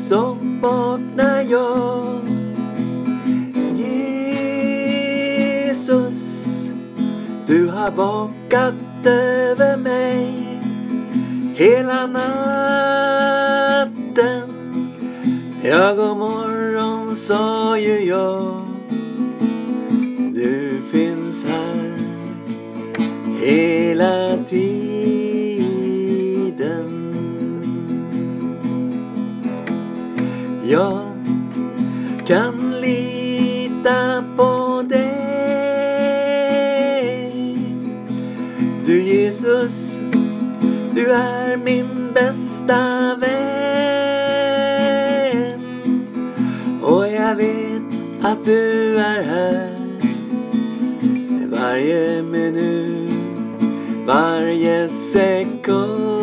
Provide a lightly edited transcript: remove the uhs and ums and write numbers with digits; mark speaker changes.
Speaker 1: så vaknar jag. Jesus, du har vakat över mig hela natten. Ja, god morgon sa ju jag. Du finns här hela tiden. Jag kan lita på dig. Du Jesus, du är min bästa vän. Och jag vet att du är här varje minut, varje sekund.